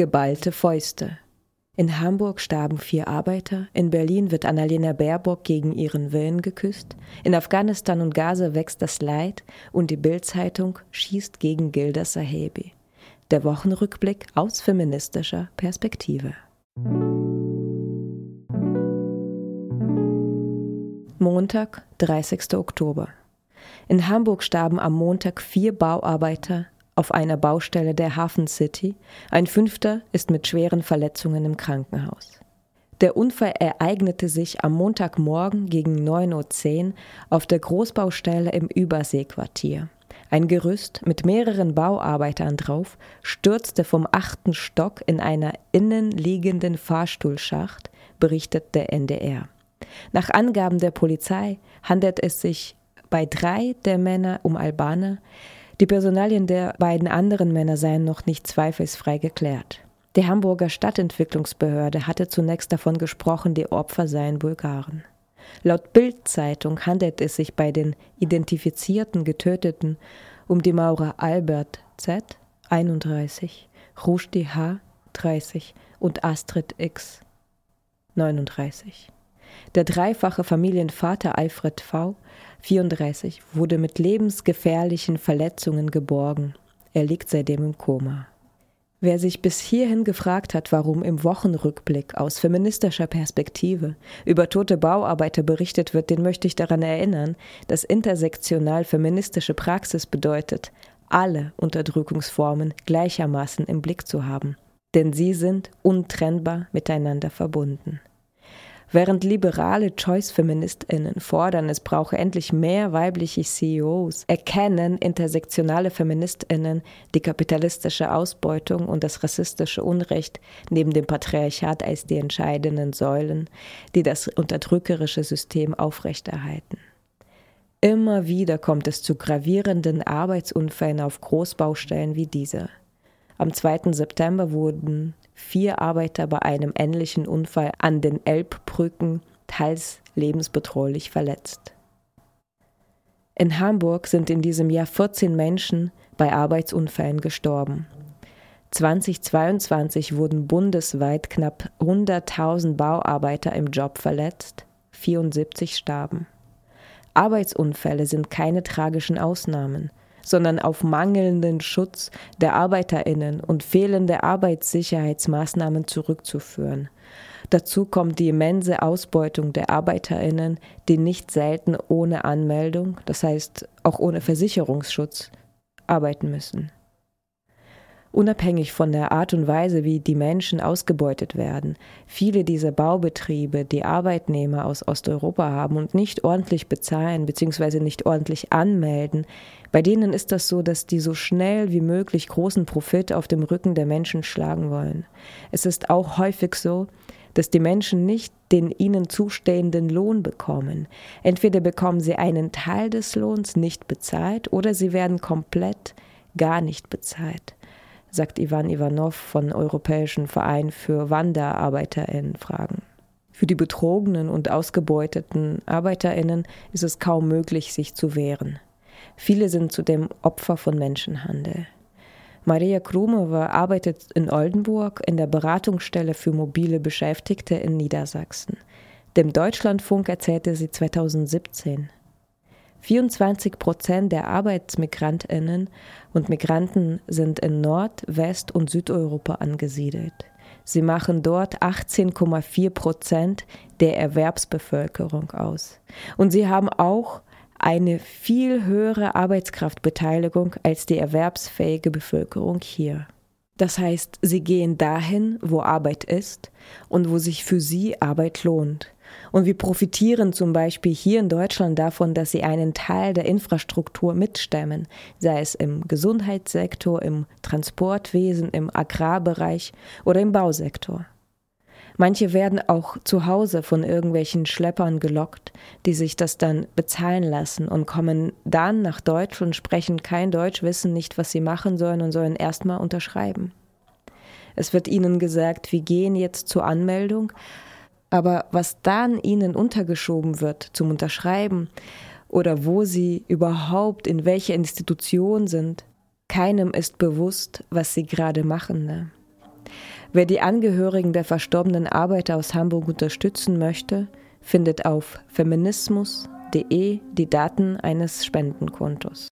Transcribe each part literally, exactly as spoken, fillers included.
Geballte Fäuste. In Hamburg starben vier Arbeiter, in Berlin wird Annalena Baerbock gegen ihren Willen geküsst, in Afghanistan und Gaza wächst das Leid und die Bild-Zeitung schießt gegen Gilda Sahebi. Der Wochenrückblick aus feministischer Perspektive. Montag, dreißigster Oktober. In Hamburg starben am Montag vier Bauarbeiter auf einer Baustelle der Hafen City. Ein fünfter ist mit schweren Verletzungen im Krankenhaus. Der Unfall ereignete sich am Montagmorgen gegen neun Uhr zehn auf der Großbaustelle im Überseequartier. Ein Gerüst mit mehreren Bauarbeitern drauf stürzte vom achten Stock in einer innenliegenden Fahrstuhlschacht, berichtet der N D R. Nach Angaben der Polizei handelt es sich bei drei der Männer um Albaner. Die Personalien der beiden anderen Männer seien noch nicht zweifelsfrei geklärt. Die Hamburger Stadtentwicklungsbehörde hatte zunächst davon gesprochen, die Opfer seien Bulgaren. Laut Bild-Zeitung handelt es sich bei den identifizierten Getöteten um die Maurer Albert Z., einunddreißig, Rushdie H., dreißig und Astrid X., neununddreißig. Der dreifache Familienvater Alfred V., vierunddreißig, wurde mit lebensgefährlichen Verletzungen geborgen. Er liegt seitdem im Koma. Wer sich bis hierhin gefragt hat, warum im Wochenrückblick aus feministischer Perspektive über tote Bauarbeiter berichtet wird, den möchte ich daran erinnern, dass intersektional feministische Praxis bedeutet, alle Unterdrückungsformen gleichermaßen im Blick zu haben. Denn sie sind untrennbar miteinander verbunden. Während liberale Choice-FeministInnen fordern, es brauche endlich mehr weibliche C E Os, erkennen intersektionale FeministInnen die kapitalistische Ausbeutung und das rassistische Unrecht neben dem Patriarchat als die entscheidenden Säulen, die das unterdrückerische System aufrechterhalten. Immer wieder kommt es zu gravierenden Arbeitsunfällen auf Großbaustellen wie dieser. Am zweiten September wurden vier Arbeiter bei einem ähnlichen Unfall an den Elbbrücken teils lebensbedrohlich verletzt. In Hamburg sind in diesem Jahr vierzehn Menschen bei Arbeitsunfällen gestorben. zweitausendzweiundzwanzig wurden bundesweit knapp hunderttausend Bauarbeiter im Job verletzt, vierundsiebzig starben. Arbeitsunfälle sind keine tragischen Ausnahmen, sondern auf mangelnden Schutz der ArbeiterInnen und fehlende Arbeitssicherheitsmaßnahmen zurückzuführen. Dazu kommt die immense Ausbeutung der ArbeiterInnen, die nicht selten ohne Anmeldung, das heißt auch ohne Versicherungsschutz, arbeiten müssen. Unabhängig von der Art und Weise, wie die Menschen ausgebeutet werden, viele dieser Baubetriebe, die Arbeitnehmer aus Osteuropa haben und nicht ordentlich bezahlen bzw. nicht ordentlich anmelden, bei denen ist das so, dass die so schnell wie möglich großen Profit auf dem Rücken der Menschen schlagen wollen. Es ist auch häufig so, dass die Menschen nicht den ihnen zustehenden Lohn bekommen. Entweder bekommen sie einen Teil des Lohns nicht bezahlt oder sie werden komplett gar nicht bezahlt, sagt Ivan Ivanov von Europäischen Verein für WanderarbeiterInnen-Fragen. Für die betrogenen und ausgebeuteten ArbeiterInnen ist es kaum möglich, sich zu wehren. Viele sind zudem Opfer von Menschenhandel. Maria Krumova arbeitet in Oldenburg in der Beratungsstelle für mobile Beschäftigte in Niedersachsen. Dem Deutschlandfunk erzählte sie zweitausendsiebzehn. vierundzwanzig Prozent der ArbeitsmigrantInnen und Migranten sind in Nord-, West- und Südeuropa angesiedelt. Sie machen dort achtzehn Komma vier Prozent der Erwerbsbevölkerung aus. Und sie haben auch eine viel höhere Arbeitskraftbeteiligung als die erwerbsfähige Bevölkerung hier. Das heißt, sie gehen dahin, wo Arbeit ist und wo sich für sie Arbeit lohnt. Und wir profitieren zum Beispiel hier in Deutschland davon, dass sie einen Teil der Infrastruktur mitstemmen, sei es im Gesundheitssektor, im Transportwesen, im Agrarbereich oder im Bausektor. Manche werden auch zu Hause von irgendwelchen Schleppern gelockt, die sich das dann bezahlen lassen und kommen dann nach Deutschland, sprechen kein Deutsch, wissen nicht, was sie machen sollen und sollen erstmal unterschreiben. Es wird ihnen gesagt, wir gehen jetzt zur Anmeldung, aber was dann ihnen untergeschoben wird zum Unterschreiben oder wo sie überhaupt in welcher Institution sind, keinem ist bewusst, was sie gerade machen. Ne? Wer die Angehörigen der verstorbenen Arbeiter aus Hamburg unterstützen möchte, findet auf feminismus punkt de die Daten eines Spendenkontos.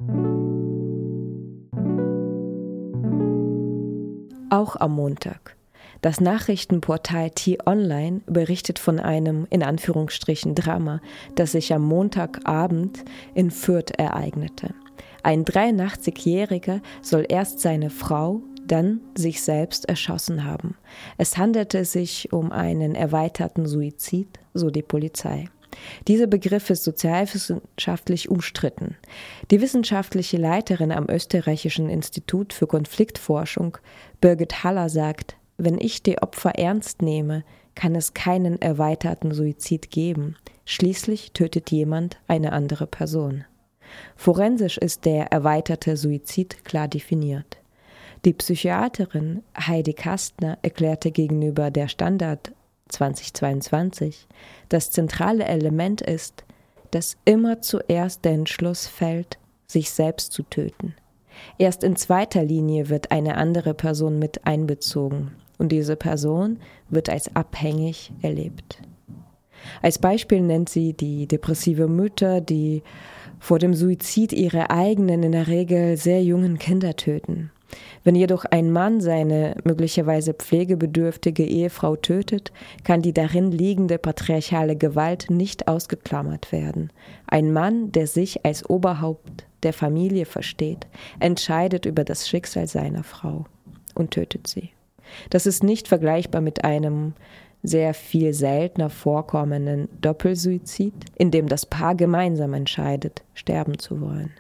Auch am Montag. Das Nachrichtenportal T-Online berichtet von einem, in Anführungsstrichen, Drama, das sich am Montagabend in Fürth ereignete. Ein dreiundachtzigjähriger soll erst seine Frau, dann sich selbst erschossen haben. Es handelte sich um einen erweiterten Suizid, so die Polizei. Dieser Begriff ist sozialwissenschaftlich umstritten. Die wissenschaftliche Leiterin am Österreichischen Institut für Konfliktforschung, Birgit Haller, sagt, wenn ich die Opfer ernst nehme, kann es keinen erweiterten Suizid geben. Schließlich tötet jemand eine andere Person. Forensisch ist der erweiterte Suizid klar definiert. Die Psychiaterin Heidi Kastner erklärte gegenüber der Standard zweitausendzweiundzwanzig, das zentrale Element ist, dass immer zuerst der Entschluss fällt, sich selbst zu töten. Erst in zweiter Linie wird eine andere Person mit einbezogen und diese Person wird als abhängig erlebt. Als Beispiel nennt sie die depressive Mütter, die vor dem Suizid ihre eigenen, in der Regel sehr jungen Kinder töten. Wenn jedoch ein Mann seine möglicherweise pflegebedürftige Ehefrau tötet, kann die darin liegende patriarchale Gewalt nicht ausgeklammert werden. Ein Mann, der sich als Oberhaupt der Familie versteht, entscheidet über das Schicksal seiner Frau und tötet sie. Das ist nicht vergleichbar mit einem sehr viel seltener vorkommenden Doppelsuizid, in dem das Paar gemeinsam entscheidet, sterben zu wollen.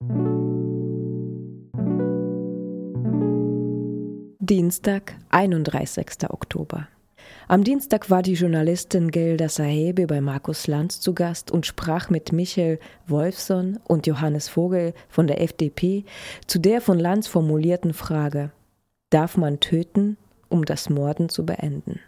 Dienstag, einunddreißigster Oktober. Am Dienstag war die Journalistin Gilda Sahebi bei Markus Lanz zu Gast und sprach mit Michael Wolfson und Johannes Vogel von der F D P zu der von Lanz formulierten Frage: Darf man töten, um das Morden zu beenden?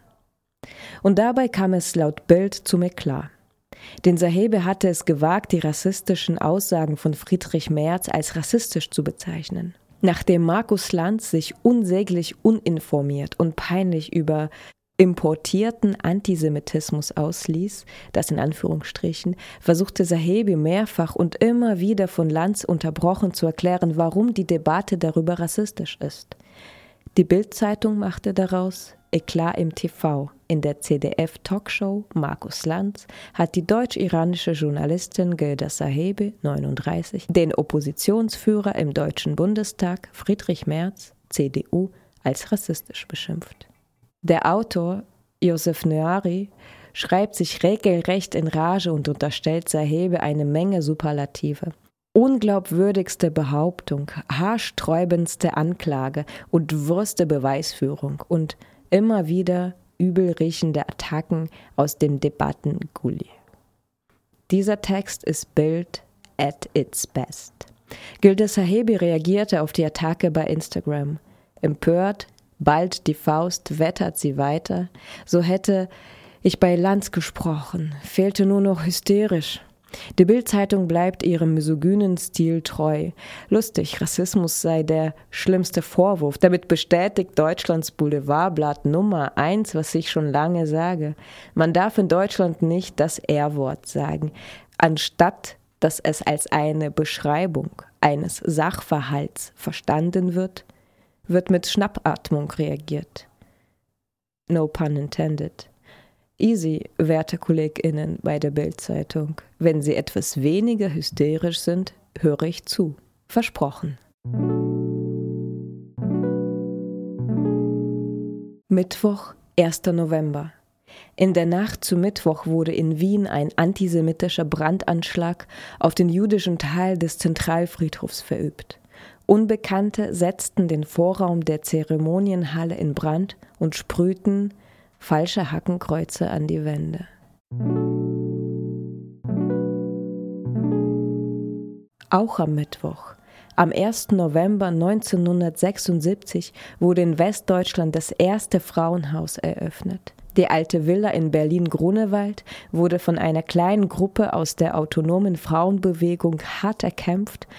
Und dabei kam es laut Bild zum Eklat. Denn Sahebi hatte es gewagt, die rassistischen Aussagen von Friedrich Merz als rassistisch zu bezeichnen. Nachdem Markus Lanz sich unsäglich uninformiert und peinlich über importierten Antisemitismus ausließ, das in Anführungsstrichen, versuchte Sahebi mehrfach und immer wieder von Lanz unterbrochen zu erklären, warum die Debatte darüber rassistisch ist. Die Bild-Zeitung machte daraus Eklat im T V. In der C D F-Talkshow Markus Lanz hat die deutsch-iranische Journalistin Gilda Sahebi, neununddreißig, den Oppositionsführer im Deutschen Bundestag, Friedrich Merz, C D U, als rassistisch beschimpft. Der Autor, Josef Noari, schreibt sich regelrecht in Rage und unterstellt Sahebi eine Menge Superlative. Unglaubwürdigste Behauptung, haarsträubendste Anklage und Wurste Beweisführung und immer wieder übelriechende Attacken aus dem Debattengully. Dieser Text ist Bild at its best. Gilda Sahebi reagierte auf die Attacke bei Instagram. Empört, bald die Faust wettert sie weiter. So hätte ich bei Lanz gesprochen, fehlte nur noch hysterisch. Die Bild-Zeitung bleibt ihrem misogynen Stil treu. Lustig, Rassismus sei der schlimmste Vorwurf. Damit bestätigt Deutschlands Boulevardblatt Nummer eins, was ich schon lange sage. Man darf in Deutschland nicht das R-Wort sagen. Anstatt dass es als eine Beschreibung eines Sachverhalts verstanden wird, wird mit Schnappatmung reagiert. No pun intended. Easy, werte KollegInnen bei der Bild-Zeitung. Wenn Sie etwas weniger hysterisch sind, höre ich zu. Versprochen. Mittwoch, erster November. In der Nacht zu Mittwoch wurde in Wien ein antisemitischer Brandanschlag auf den jüdischen Teil des Zentralfriedhofs verübt. Unbekannte setzten den Vorraum der Zeremonienhalle in Brand und sprühten falsche Hakenkreuze an die Wände. Auch am Mittwoch, am ersten November neunzehnhundertsechsundsiebzig, wurde in Westdeutschland das erste Frauenhaus eröffnet. Die alte Villa in Berlin-Grunewald wurde von einer kleinen Gruppe aus der autonomen Frauenbewegung hart erkämpft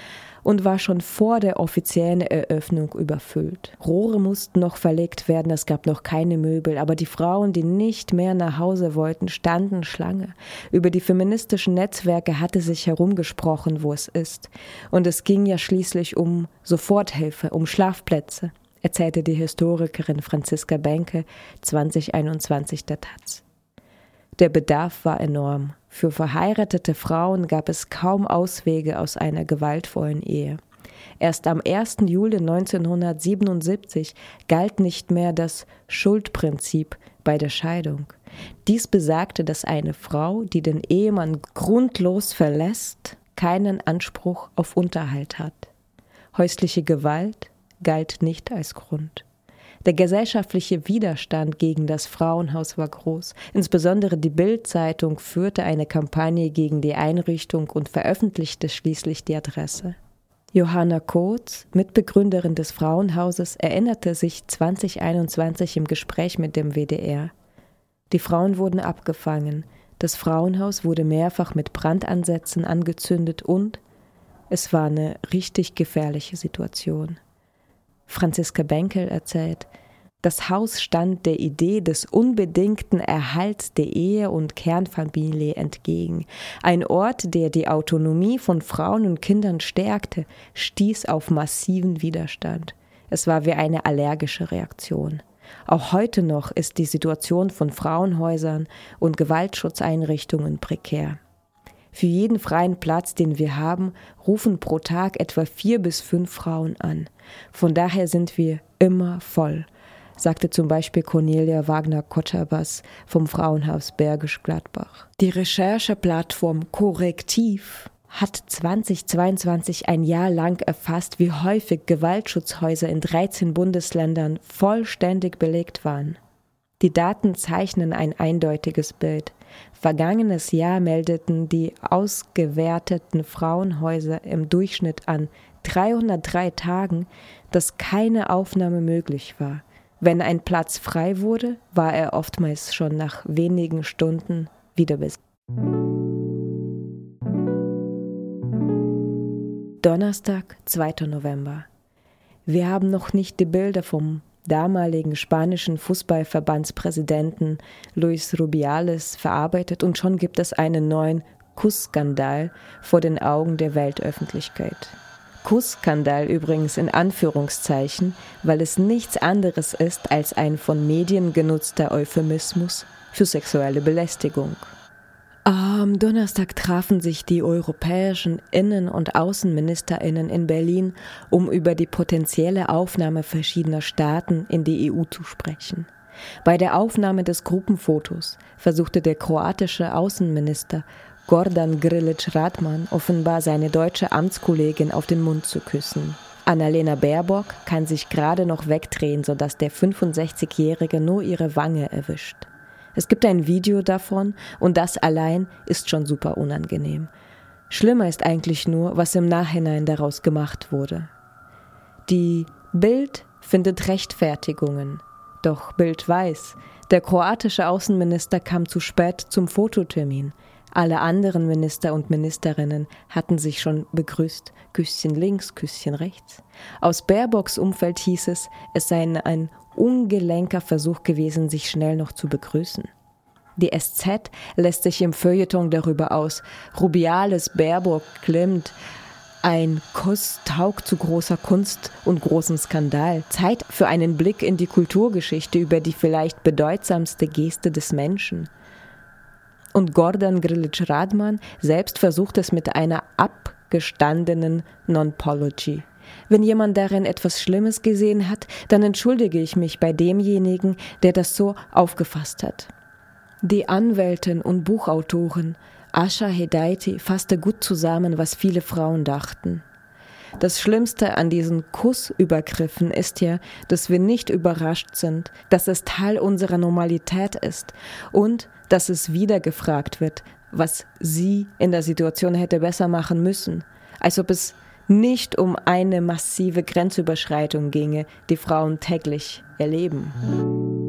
und war schon vor der offiziellen Eröffnung überfüllt. Rohre mussten noch verlegt werden, es gab noch keine Möbel, aber die Frauen, die nicht mehr nach Hause wollten, standen Schlange. Über die feministischen Netzwerke hatte sich herumgesprochen, wo es ist. Und es ging ja schließlich um Soforthilfe, um Schlafplätze, erzählte die Historikerin Franziska Benke zwanzig einundzwanzig der Taz. Der Bedarf war enorm. Für verheiratete Frauen gab es kaum Auswege aus einer gewaltvollen Ehe. Erst am ersten Juli neunzehnhundertsiebenundsiebzig galt nicht mehr das Schuldprinzip bei der Scheidung. Dies besagte, dass eine Frau, die den Ehemann grundlos verlässt, keinen Anspruch auf Unterhalt hat. Häusliche Gewalt galt nicht als Grund. Der gesellschaftliche Widerstand gegen das Frauenhaus war groß. Insbesondere die Bild-Zeitung führte eine Kampagne gegen die Einrichtung und veröffentlichte schließlich die Adresse. Johanna Kotz, Mitbegründerin des Frauenhauses, erinnerte sich zwanzig einundzwanzig im Gespräch mit dem W D R. Die Frauen wurden abgefangen, das Frauenhaus wurde mehrfach mit Brandansätzen angezündet und es war eine richtig gefährliche Situation. Franziska Benkel erzählt, das Haus stand der Idee des unbedingten Erhalts der Ehe und Kernfamilie entgegen. Ein Ort, der die Autonomie von Frauen und Kindern stärkte, stieß auf massiven Widerstand. Es war wie eine allergische Reaktion. Auch heute noch ist die Situation von Frauenhäusern und Gewaltschutzeinrichtungen prekär. Für jeden freien Platz, den wir haben, rufen pro Tag etwa vier bis fünf Frauen an. Von daher sind wir immer voll, sagte zum Beispiel Cornelia Wagner-Kotterbas vom Frauenhaus Bergisch Gladbach. Die Rechercheplattform Korrektiv hat zweitausendzweiundzwanzig ein Jahr lang erfasst, wie häufig Gewaltschutzhäuser in dreizehn Bundesländern vollständig belegt waren. Die Daten zeichnen ein eindeutiges Bild. Vergangenes Jahr meldeten die ausgewerteten Frauenhäuser im Durchschnitt an dreihundertdrei Tagen, dass keine Aufnahme möglich war. Wenn ein Platz frei wurde, war er oftmals schon nach wenigen Stunden wieder besetzt. Donnerstag, zweiter November. Wir haben noch nicht die Bilder vom damaligen spanischen Fußballverbandspräsidenten Luis Rubiales verarbeitet und schon gibt es einen neuen Kussskandal vor den Augen der Weltöffentlichkeit. Kussskandal übrigens in Anführungszeichen, weil es nichts anderes ist als ein von Medien genutzter Euphemismus für sexuelle Belästigung. Am Donnerstag trafen sich die europäischen Innen- und AußenministerInnen in Berlin, um über die potenzielle Aufnahme verschiedener Staaten in die E U zu sprechen. Bei der Aufnahme des Gruppenfotos versuchte der kroatische Außenminister Gordan Grlić Radman offenbar seine deutsche Amtskollegin auf den Mund zu küssen. Annalena Baerbock kann sich gerade noch wegdrehen, sodass der fünfundsechzigjährige nur ihre Wange erwischt. Es gibt ein Video davon und das allein ist schon super unangenehm. Schlimmer ist eigentlich nur, was im Nachhinein daraus gemacht wurde. Die Bild findet Rechtfertigungen. Doch Bild weiß, der kroatische Außenminister kam zu spät zum Fototermin. Alle anderen Minister und Ministerinnen hatten sich schon begrüßt. Küsschen links, Küsschen rechts. Aus Baerbocks Umfeld hieß es, es sei ein ungelenker Versuch gewesen, sich schnell noch zu begrüßen. Die S Z lässt sich im Feuilleton darüber aus. Rubiales Baerbock klimmt. Ein Kuss taugt zu großer Kunst und großem Skandal. Zeit für einen Blick in die Kulturgeschichte über die vielleicht bedeutsamste Geste des Menschen. Und Gordan Grlić Radman selbst versucht es mit einer abgestandenen Non-Pology. Wenn jemand darin etwas Schlimmes gesehen hat, dann entschuldige ich mich bei demjenigen, der das so aufgefasst hat. Die Anwältin und Buchautorin Asha Hedayti fasste gut zusammen, was viele Frauen dachten. Das Schlimmste an diesen Kussübergriffen ist ja, dass wir nicht überrascht sind, dass es Teil unserer Normalität ist und dass es wieder gefragt wird, was sie in der Situation hätte besser machen müssen, als ob es nicht um eine massive Grenzüberschreitung ginge, die Frauen täglich erleben.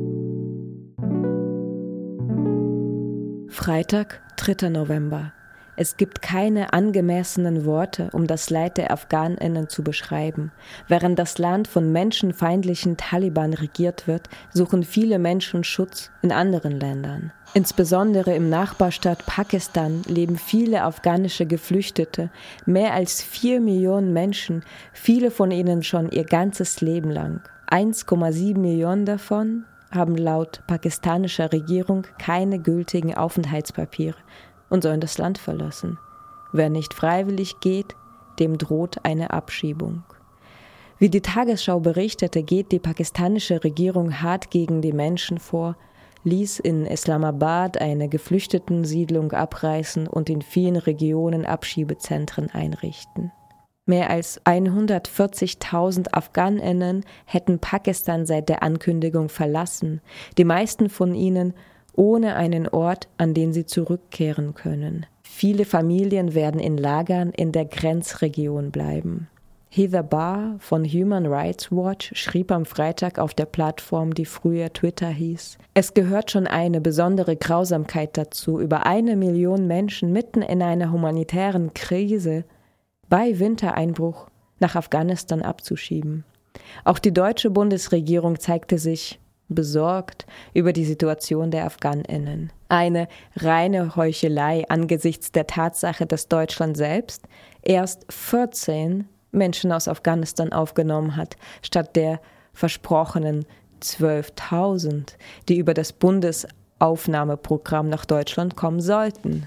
Freitag, dritter November. Es gibt keine angemessenen Worte, um das Leid der AfghanInnen zu beschreiben. Während das Land von menschenfeindlichen Taliban regiert wird, suchen viele Menschen Schutz in anderen Ländern. Insbesondere im Nachbarstaat Pakistan leben viele afghanische Geflüchtete, mehr als vier Millionen Menschen, viele von ihnen schon ihr ganzes Leben lang. eins Komma sieben Millionen davon haben laut pakistanischer Regierung keine gültigen Aufenthaltspapiere und sollen das Land verlassen. Wer nicht freiwillig geht, dem droht eine Abschiebung. Wie die Tagesschau berichtete, geht die pakistanische Regierung hart gegen die Menschen vor, ließ in Islamabad eine Geflüchtetensiedlung abreißen und in vielen Regionen Abschiebezentren einrichten. Mehr als hundertvierzigtausend AfghanInnen hätten Pakistan seit der Ankündigung verlassen, die meisten von ihnen ohne einen Ort, an den sie zurückkehren können. Viele Familien werden in Lagern in der Grenzregion bleiben. Heather Barr von Human Rights Watch schrieb am Freitag auf der Plattform, die früher Twitter hieß: Es gehört schon eine besondere Grausamkeit dazu, über eine Million Menschen mitten in einer humanitären Krise bei Wintereinbruch nach Afghanistan abzuschieben. Auch die deutsche Bundesregierung zeigte sich besorgt über die Situation der AfghanInnen. Eine reine Heuchelei angesichts der Tatsache, dass Deutschland selbst erst vierzehn Menschen aus Afghanistan aufgenommen hat, statt der versprochenen zwölftausend, die über das Bundesaufnahmeprogramm nach Deutschland kommen sollten.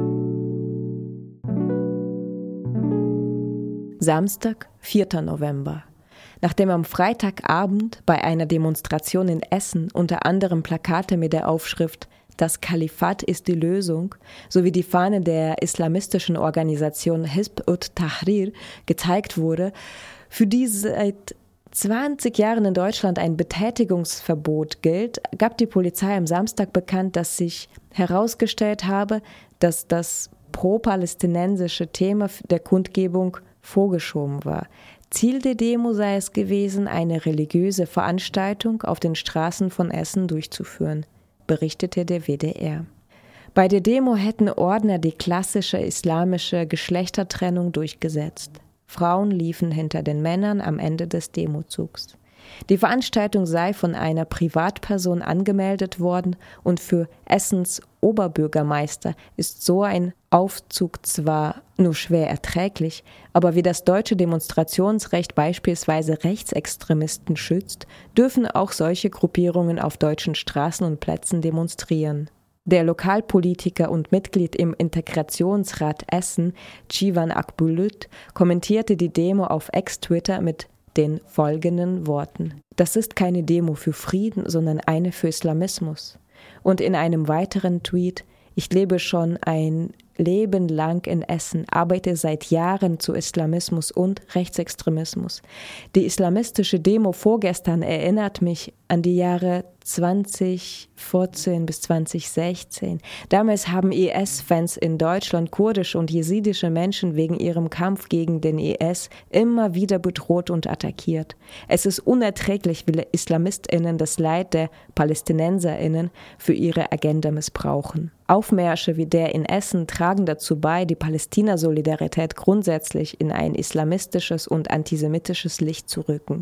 Samstag, vierter November. Nachdem am Freitagabend bei einer Demonstration in Essen unter anderem Plakate mit der Aufschrift »Das Kalifat ist die Lösung« sowie die Fahne der islamistischen Organisation Hizb ut-Tahrir gezeigt wurde, für die seit zwanzig Jahren in Deutschland ein Betätigungsverbot gilt, gab die Polizei am Samstag bekannt, dass sich herausgestellt habe, dass das pro-palästinensische Thema der Kundgebung vorgeschoben war. Ziel der Demo sei es gewesen, eine religiöse Veranstaltung auf den Straßen von Essen durchzuführen, berichtete der W D R. Bei der Demo hätten Ordner die klassische islamische Geschlechtertrennung durchgesetzt. Frauen liefen hinter den Männern am Ende des Demozugs. Die Veranstaltung sei von einer Privatperson angemeldet worden und für Essens Oberbürgermeister ist so ein Aufzug zwar nur schwer erträglich, aber wie das deutsche Demonstrationsrecht beispielsweise Rechtsextremisten schützt, dürfen auch solche Gruppierungen auf deutschen Straßen und Plätzen demonstrieren. Der Lokalpolitiker und Mitglied im Integrationsrat Essen, Civan Akbulut, kommentierte die Demo auf Ex-Twitter mit den folgenden Worten: Das ist keine Demo für Frieden, sondern eine für Islamismus. Und in einem weiteren Tweet: Ich lebe schon ein Leben lang in Essen, arbeite seit Jahren zu Islamismus und Rechtsextremismus. Die islamistische Demo vorgestern erinnert mich an die Jahre zwanzig vierzehn bis zwanzig sechzehn. Damals haben I S-Fans in Deutschland kurdische und jesidische Menschen wegen ihrem Kampf gegen den I S immer wieder bedroht und attackiert. Es ist unerträglich, wie IslamistInnen das Leid der PalästinenserInnen für ihre Agenda missbrauchen. Aufmärsche wie der in Essen tragen dazu bei, die Palästina-Solidarität grundsätzlich in ein islamistisches und antisemitisches Licht zu rücken.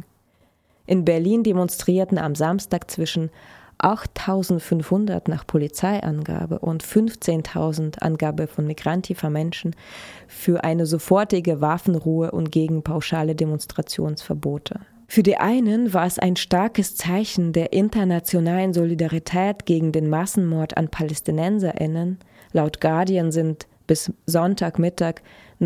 In Berlin demonstrierten am Samstag zwischen achttausendfünfhundert nach Polizeiangabe und fünfzehntausend Angabe von Migrantifa Menschen für eine sofortige Waffenruhe und gegen pauschale Demonstrationsverbote. Für die einen war es ein starkes Zeichen der internationalen Solidarität gegen den Massenmord an PalästinenserInnen. Laut Guardian sind bis Sonntagmittag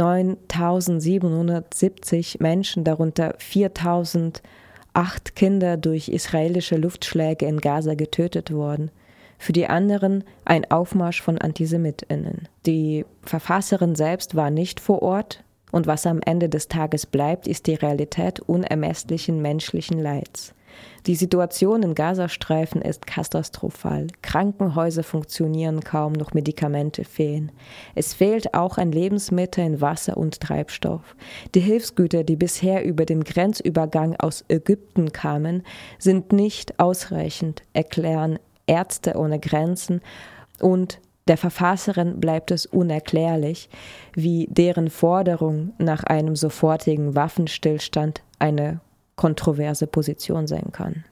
neuntausendsiebenhundertsiebzig Menschen, darunter viertausendacht Kinder durch israelische Luftschläge in Gaza getötet worden. Für die anderen ein Aufmarsch von AntisemitInnen. Die Verfasserin selbst war nicht vor Ort. Und was am Ende des Tages bleibt, ist die Realität unermesslichen menschlichen Leids. Die Situation im Gazastreifen ist katastrophal. Krankenhäuser funktionieren kaum, noch Medikamente fehlen. Es fehlt auch an Lebensmitteln, Wasser und Treibstoff. Die Hilfsgüter, die bisher über den Grenzübergang aus Ägypten kamen, sind nicht ausreichend, erklären Ärzte ohne Grenzen und Der Verfasserin bleibt es unerklärlich, wie deren Forderung nach einem sofortigen Waffenstillstand eine kontroverse Position sein kann.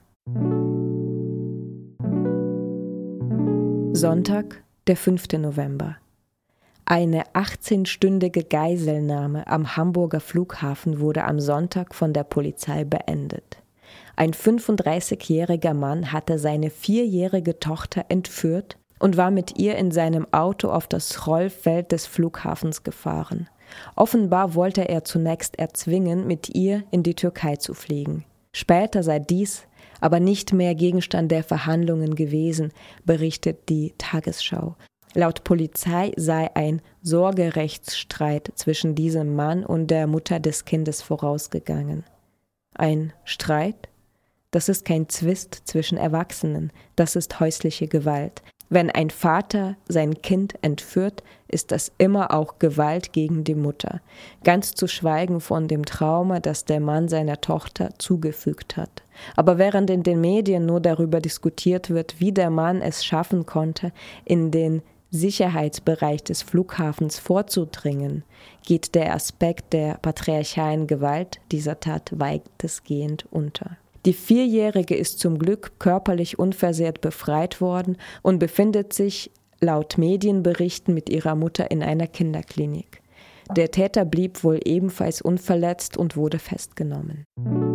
Sonntag, der fünfte November. Eine achtzehnstündige Geiselnahme am Hamburger Flughafen wurde am Sonntag von der Polizei beendet. Ein fünfunddreißigjähriger Mann hatte seine vierjährige Tochter entführt und war mit ihr in seinem Auto auf das Rollfeld des Flughafens gefahren. Offenbar wollte er zunächst erzwingen, mit ihr in die Türkei zu fliegen. Später sei dies aber nicht mehr Gegenstand der Verhandlungen gewesen, berichtet die Tagesschau. Laut Polizei sei ein Sorgerechtsstreit zwischen diesem Mann und der Mutter des Kindes vorausgegangen. Ein Streit? Das ist kein Zwist zwischen Erwachsenen, das ist häusliche Gewalt. Wenn ein Vater sein Kind entführt, ist das immer auch Gewalt gegen die Mutter. Ganz zu schweigen von dem Trauma, das der Mann seiner Tochter zugefügt hat. Aber während in den Medien nur darüber diskutiert wird, wie der Mann es schaffen konnte, in den Sicherheitsbereich des Flughafens vorzudringen, geht der Aspekt der patriarchalen Gewalt dieser Tat weitestgehend unter. Die Vierjährige ist zum Glück körperlich unversehrt befreit worden und befindet sich laut Medienberichten mit ihrer Mutter in einer Kinderklinik. Der Täter blieb wohl ebenfalls unverletzt und wurde festgenommen.